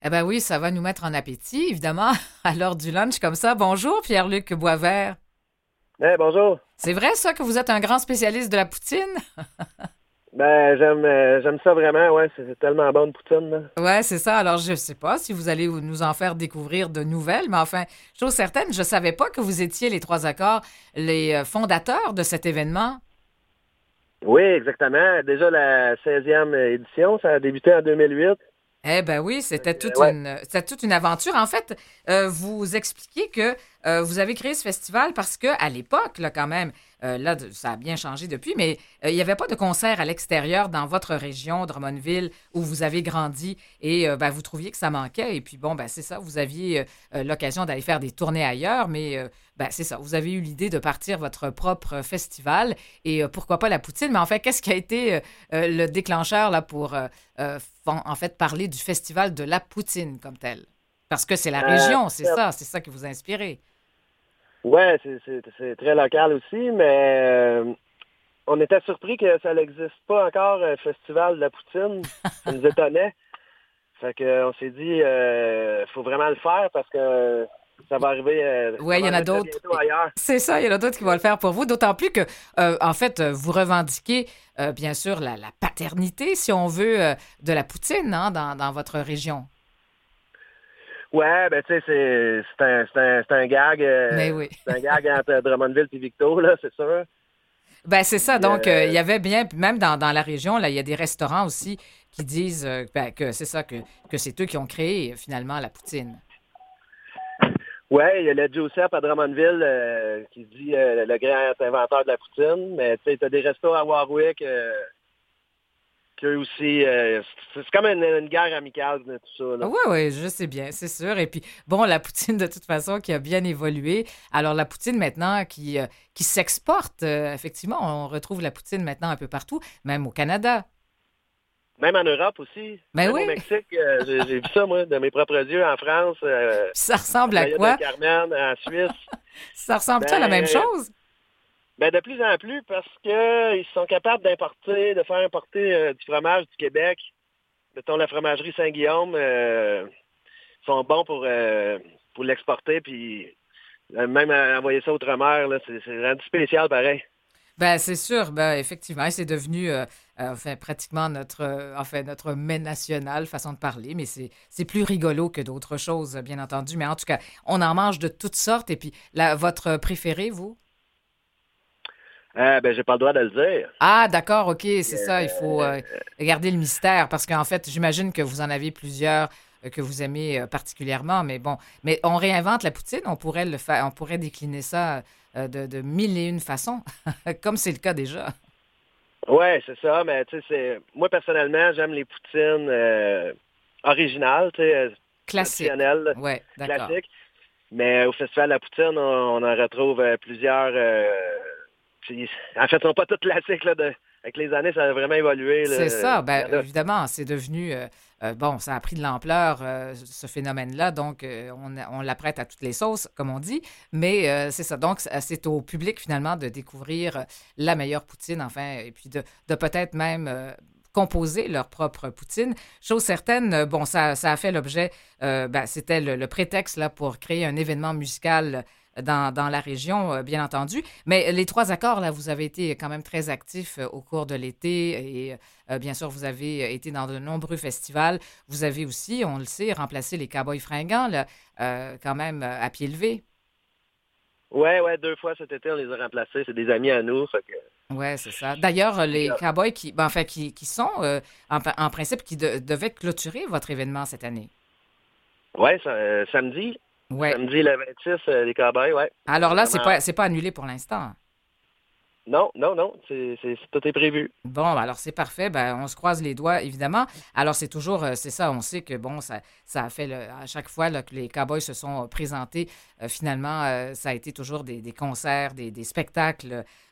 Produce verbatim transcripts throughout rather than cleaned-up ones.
Eh ben oui, ça va nous mettre en appétit, évidemment, à l'heure du lunch comme ça. Bonjour, Pierre-Luc Boisvert. Eh, bonjour. C'est vrai, ça, que vous êtes un grand spécialiste de la poutine? Ben, j'aime euh, j'aime ça vraiment, ouais, c'est c'est tellement bon de poutine, là. Ouais, c'est ça. Alors, je sais pas si vous allez nous en faire découvrir de nouvelles, mais enfin, chose certaine, je savais pas que vous étiez les trois accords, les euh, fondateurs de cet événement. Oui, exactement. Déjà la seizième édition, ça a débuté en deux mille huit. Eh ben oui, Fait c'était que, toute ouais, une, c'était toute une aventure. En fait, euh, vous expliquiez que euh, vous avez créé ce festival parce que à l'époque, là, quand même, euh, là, de- ça a bien changé depuis, mais euh, il n'y avait pas de concert à l'extérieur dans votre région, Drummondville, où vous avez grandi, et euh, ben, vous trouviez que ça manquait. Et puis bon, ben c'est ça, vous aviez euh, euh, l'occasion d'aller faire des tournées ailleurs, mais euh, ben c'est ça, vous avez eu l'idée de partir votre propre festival, et euh, pourquoi pas la poutine. Mais en fait, qu'est-ce qui a été euh, euh, le déclencheur là pour euh, euh, fon- en fait parler du festival de la poutine comme tel? Parce que c'est la euh, région, c'est ça, c'est ça qui vous a inspiré. ouais, c'est c'est- c'est très local aussi, mais euh, on était surpris que ça n'existe pas encore un festival de la poutine. Ça nous étonnait. Fait que euh, on s'est dit, euh, faut vraiment le faire parce que ça va arriver, euh, Oui, ça il va y en a arriver très d'autres. bientôt ailleurs. C'est ça, il y en a d'autres qui vont le faire pour vous, d'autant plus que, euh, en fait, euh, vous revendiquez, euh, bien sûr, la, la paternité, si on veut, euh, de la poutine hein, dans, dans votre région. Ouais, ben tu sais, c'est c'est un, c'est un, c'est un gag, Mais euh, oui. c'est un gag entre Drummondville et Victo, là, c'est sûr. Ben, c'est ça. Puis, Donc, euh, il euh, y avait bien, puis même dans, dans la région, là, il y a des restaurants aussi qui disent euh, ben, que c'est ça, que, que c'est eux qui ont créé, euh, finalement, la poutine. ouais, il y a le Giuseppe à Drummondville euh, qui se dit euh, le grand inventeur de la poutine, mais tu sais, t'as des restos à Warwick euh, qu'eux aussi, euh, c'est c'est comme une, une guerre amicale, de tout ça, là. Oui, oui, je sais bien, c'est sûr. Et puis, bon, la poutine, de toute façon, qui a bien évolué. Alors, la poutine, maintenant, qui, euh, qui s'exporte, euh, effectivement, on retrouve la poutine maintenant un peu partout, même au Canada. Même en Europe aussi, Ben même oui, au Mexique, euh, j'ai j'ai vu ça, moi, de mes propres yeux, en France, euh, puis ça à ressemble à Playa del quoi? Carmen, en Suisse. Ça ressemble-tu à la même Ben, chose? Ben de plus en plus parce que ils sont capables d'importer, de faire importer euh, du fromage du Québec. Mettons la fromagerie Saint-Guillaume, euh, sont bons pour euh, pour l'exporter puis euh, même à envoyer ça outre-mer là, c'est c'est rendu spécial pareil. Ben, c'est sûr, ben, effectivement, c'est devenu euh, euh, enfin, pratiquement notre, euh, enfin, notre mets national, façon de parler, mais c'est, c'est plus rigolo que d'autres choses, bien entendu. Mais en tout cas, on en mange de toutes sortes. Et puis, la, votre préféré, vous? Ah ben j'ai pas le droit de le dire. Ah, d'accord, OK, c'est ça. Il faut Euh, euh, garder le mystère parce qu'en fait, j'imagine que vous en avez plusieurs euh, que vous aimez euh, particulièrement. Mais bon, mais on réinvente la poutine, on pourrait le faire, on pourrait décliner ça euh, de, de mille et une façons, comme c'est le cas déjà. ouais, c'est ça, mais tu sais c'est moi personnellement, j'aime les poutines euh, originales, tu sais, euh, Classique. traditionnelles, Ouais, d'accord. classiques. Mais au Festival de la Poutine, on, on en retrouve euh, plusieurs. euh, puis, en fait, ils sont pas tous classiques. Là, de, avec les années, ça a vraiment évolué. C'est Là. ça. Il y Ben, en a. évidemment, c'est devenu, euh, euh, bon, ça a pris de l'ampleur, euh, ce phénomène-là, donc euh, on, on l'apprête à toutes les sauces, comme on dit, mais euh, c'est ça. Donc, c'est c'est au public, finalement, de découvrir euh, la meilleure poutine, enfin, et puis de, de peut-être même euh, composer leur propre poutine. Chose certaine, euh, bon, ça, ça a fait l'objet, euh, ben, c'était le, le prétexte, là, pour créer un événement musical dans, dans la région, euh, bien entendu. Mais les trois accords, là, vous avez été quand même très actifs euh, au cours de l'été et euh, bien sûr, vous avez été dans de nombreux festivals. Vous avez aussi, on le sait, remplacé les Cowboys fringants, là, euh, quand même euh, à pied levé. Ouais, ouais, deux fois cet été, on les a remplacés. C'est des amis à nous. Fait que, Ouais, c'est ça. D'ailleurs, euh, les Cowboys qui, ben, enfin, qui, qui sont, euh, en, en principe, qui de- devaient clôturer votre événement cette année. ouais, ça- euh, samedi. Ouais. Samedi le vingt-six, euh, les Cowboys, ouais. On Alors a là, c'est vraiment pas, hâte. c'est pas annulé pour l'instant. Non, non, non. C'est, c'est, tout est prévu. Bon, ben alors c'est parfait. Ben, on se croise les doigts, évidemment. Alors, c'est toujours, euh, c'est ça, on sait que, bon, ça, ça a fait, le- à chaque fois là, que les Cowboys se sont euh, présentés, euh, finalement, euh, ça a été toujours des, des concerts, des, des spectacles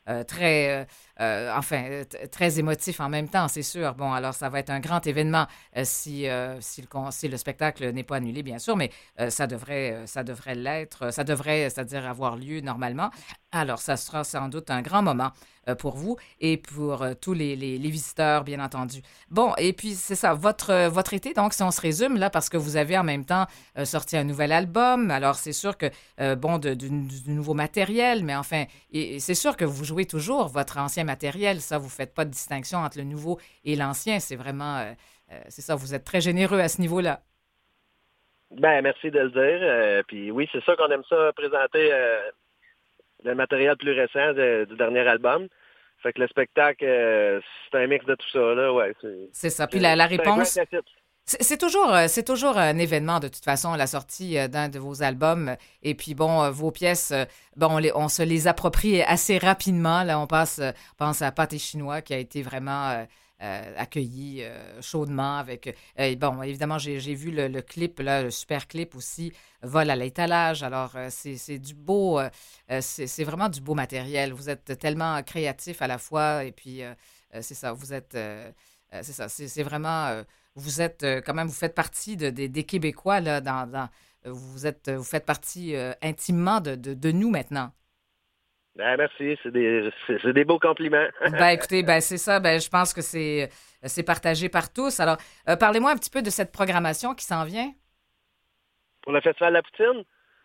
euh, très, euh, euh, enfin, t- très émotif en même temps, c'est sûr. Bon, alors ça va être un grand événement euh, si, euh, si, le, con- si le spectacle n'est pas annulé, bien sûr, mais euh, ça devrait, euh, ça devrait l'être, ça devrait, c'est-à-dire avoir lieu normalement. Alors, ça sera sans doute un grand moment euh, pour vous et pour euh, tous les, les, les visiteurs, bien entendu. Bon, et puis c'est ça, votre, euh, votre été, donc si on se résume là, parce que vous avez en même temps euh, sorti un nouvel album, alors c'est sûr que, euh, bon, de, du, du nouveau matériel, mais enfin, et, et c'est sûr que vous jouez toujours votre ancien matériel, ça, vous ne faites pas de distinction entre le nouveau et l'ancien, c'est vraiment, euh, euh, c'est ça, vous êtes très généreux à ce niveau-là. Ben, merci de le dire. Euh, puis oui, c'est sûr qu'on aime ça présenter euh, le matériel plus récent de- du dernier album. Fait que le spectacle, euh, c'est un mix de tout ça, là, ouais. C'est C'est ça. Puis la, c'est- la c'est un great réponse, hit. C'est c'est toujours, euh, c'est toujours un événement de toute façon, la sortie euh, d'un de vos albums. Et puis bon, euh, vos pièces, euh, bon, on, les- on se les approprie assez rapidement. Là, on passe, euh, pense à Pâté chinois qui a été vraiment euh, euh, accueilli euh, chaudement avec. Euh, bon, évidemment, j'ai j'ai vu le, le clip, là, le super clip aussi, Vol à l'étalage. Alors, euh, c'est c'est du beau, euh, euh, c'est c'est vraiment du beau matériel. Vous êtes tellement créatif à la fois. Et puis, euh, euh, c'est ça, vous êtes, euh, euh, c'est ça, c'est c'est vraiment. euh, vous êtes euh, quand même, vous faites partie de- des des Québécois, là, dans, dans- euh, vous êtes, vous faites partie euh, intimement de, de, de nous maintenant. Ben, merci, c'est des, c'est c'est des beaux compliments. Ben écoutez, ben c'est ça, ben je pense que c'est c'est partagé par tous. Alors, euh, parlez-moi un petit peu de cette programmation qui s'en vient. Pour le Festival de la Poutine,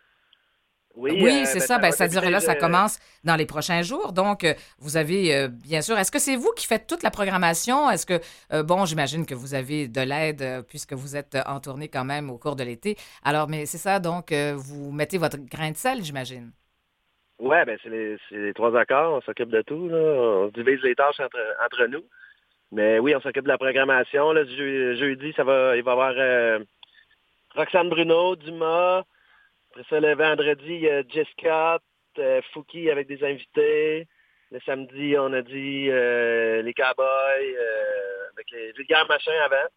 oui, Oui, euh, c'est ben, ça. ça Ben, va c'est-à-dire débuter. là, ça Je... commence dans les prochains jours. Donc, euh, vous avez, euh, bien sûr, est-ce que c'est vous qui faites toute la programmation? Est-ce que, euh, bon, j'imagine que vous avez de l'aide euh, puisque vous êtes euh, en tournée quand même au cours de l'été. Alors, mais c'est ça, donc, euh, vous mettez votre grain de sel, j'imagine. Ouais, ben c'est les, c'est les trois accords, on s'occupe de tout, là. On divise les tâches entre, entre nous. Mais oui, on s'occupe de la programmation. Là, je- jeudi, ça va, il va y avoir euh, Roxane Bruno, Dumas. Après ça, le vendredi, il y a Jessica, euh, Fouki avec des invités. Le samedi, on a dit euh, les Cowboys, euh, avec les vulgaires machins avant.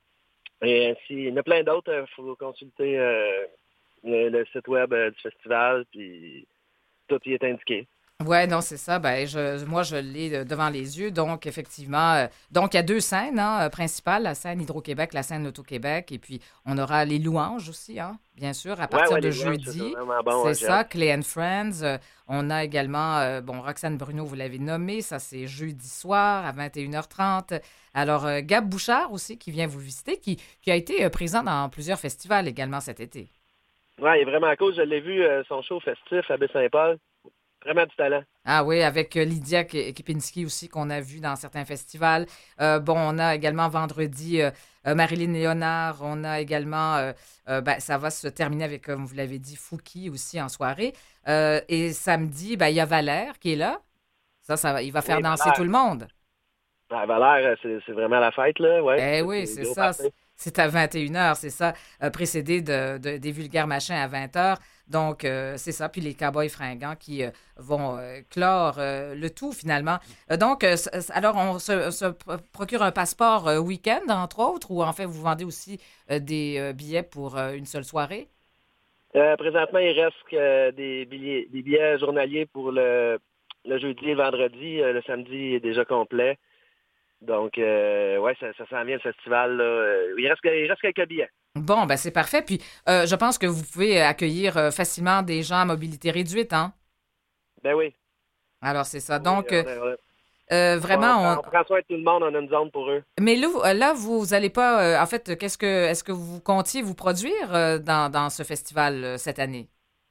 Et ainsi, il y en a plein d'autres. Il faut consulter euh, le, le site web euh, du festival, puis tout y est indiqué. Ouais, non, c'est ça. Ben, je, moi, je l'ai euh, devant les yeux. Donc, effectivement, euh, donc il y a deux scènes hein, euh, principales, la scène Hydro-Québec, la scène Loto-Québec, et puis on aura les louanges aussi, hein, bien sûr, à Ouais, partir ouais, de les louanges, ça, c'est jeudi. vraiment bon, C'est hein, j'ai hâte. ça, Clay and Friends. Euh, on a également, euh, bon, Roxane Bruno, vous l'avez nommé, ça c'est jeudi soir à vingt et une heures trente. Alors, euh, Gab Bouchard aussi qui vient vous visiter, qui, qui a été euh, présent dans plusieurs festivals également cet été. Ouais, il est vraiment cool. Je l'ai vu, euh, son show festif à Baie-Saint-Paul. Vraiment du talent. Ah oui, avec euh, Lydia Ke- Kepinski aussi qu'on a vu dans certains festivals. Euh, bon, on a également vendredi euh, euh, Marilyn Léonard. On a également, euh, euh, ben, ça va se terminer avec, comme vous l'avez dit, Fouki aussi en soirée. Euh, et samedi, ben, il y a Valère qui est là. Ça, ça va- il va faire Oui, danser tout Valère. le monde. Ouais, Valère, euh, c'est c'est vraiment la fête, là. Ouais, Eh c'est oui, c'est c'est gros ça. party. C'est à vingt et une heures, c'est ça, euh, précédé de, de- des vulgaires machins à vingt heures. Donc, euh, c'est ça. Puis les cowboys fringants qui euh, vont euh, clore euh, le tout, finalement. Euh, donc, euh, c- c- alors, on se, se pro- procure un passeport euh, week-end, entre autres, ou en fait, vous vendez aussi euh, des euh, billets pour euh, une seule soirée? Euh, présentement, il reste euh, des billets, des billets journaliers pour le, le jeudi et le vendredi. Euh, le samedi est déjà complet. Donc, euh, ouais, ça, ça s'en vient le festival, là. Euh, Il reste, il reste quelques billets. Bon, ben c'est parfait. Puis, euh, je pense que vous pouvez accueillir euh, facilement des gens à mobilité réduite, hein? Ben oui. Alors, c'est ça. Oui, Donc, euh, on, a- euh, on vraiment, prend, on prend soin de tout le monde. On a une zone pour eux. mais là, vous- euh, là, vous allez pas. Euh, en fait, qu'est-ce que est-ce que vous comptiez vous produire euh, dans, dans ce festival euh, cette année?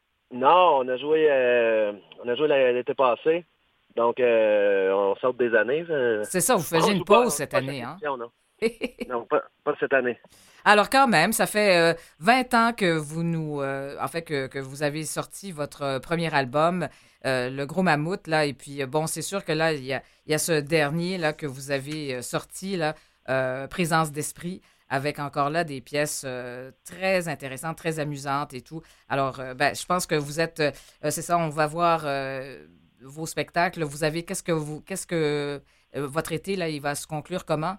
Non, on a joué, euh, on a joué la- l'été passé. Donc, euh, on saute des années. euh. C'est ça, vous faisiez On une joue pas, pause on joue cette pas chaque année, hein? édition, non. Non, pas, pas cette année. Alors quand même, ça fait euh, vingt ans que vous nous, euh, en fait, que, que vous avez sorti votre euh, premier album, euh, Le Gros Mammouth, là, et puis euh, bon, c'est sûr que là, il y a, il y a ce dernier, là, que vous avez euh, sorti, là, euh, Présence d'esprit, avec encore là des pièces euh, très intéressantes, très amusantes et tout. Alors, euh, ben, je pense que vous êtes, euh, c'est ça, on va voir euh, vos spectacles. Vous avez, qu'est-ce que vous, qu'est-ce que euh, votre été, là, il va se conclure comment?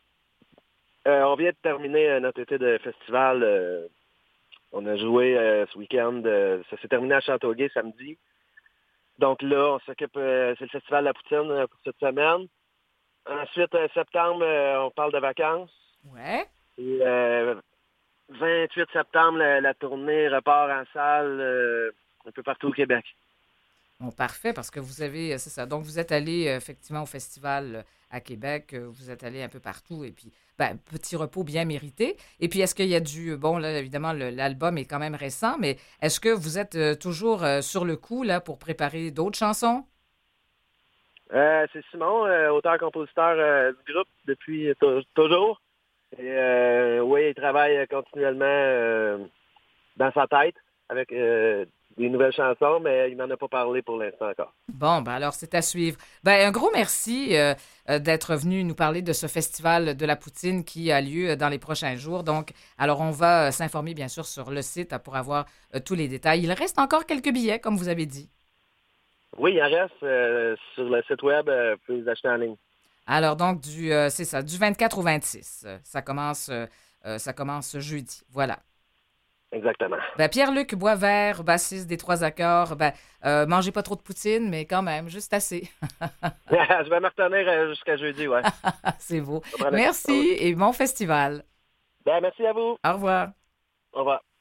Euh, on vient de terminer euh, notre été de festival. euh, on a joué euh, ce week-end. euh, ça s'est terminé à Châteauguay samedi. Donc là, on s'occupe, euh, c'est le Festival de la Poutine euh, pour cette semaine. Ensuite, euh, septembre, euh, on parle de vacances. Ouais. Et, euh, vingt-huit septembre, la, la tournée repart en salle euh, un peu partout au Québec. Bon, parfait, parce que vous avez, euh, c'est ça. Donc, vous êtes allé euh, effectivement au festival euh, à Québec, euh, vous êtes allé un peu partout, et puis, ben, petit repos bien mérité. Et puis, est-ce qu'il y a du, bon, là, évidemment, le- l'album est quand même récent, mais est-ce que vous êtes euh, toujours euh, sur le coup, là, pour préparer d'autres chansons? Euh, c'est Simon, euh, auteur-compositeur euh, du groupe depuis tou- toujours. Et euh, oui, il travaille continuellement euh, dans sa tête avec euh, des nouvelles chansons, mais il m'en a pas parlé pour l'instant encore. Bon, ben alors c'est à suivre. Ben un gros merci euh, euh, d'être venu nous parler de ce festival de la poutine qui a lieu euh, dans les prochains jours. Donc, alors on va euh, s'informer bien sûr sur le site euh, pour avoir euh, tous les détails. Il reste encore quelques billets, comme vous avez dit. Oui, il en reste euh, sur le site web, euh, vous pouvez les acheter en ligne. Alors donc du euh, c'est ça, du vingt-quatre au vingt-six. Euh, ça commence euh, euh, ça commence jeudi. Voilà. Exactement. Ben Pierre-Luc Boisvert, bassiste des Trois Accords. Ben euh, mangez pas trop de poutine, mais quand même juste assez. Je vais me retenir euh, jusqu'à jeudi, ouais. C'est beau. Je vais prendre le temps. Merci et bon festival. Ben, merci à vous. Au revoir. Au revoir.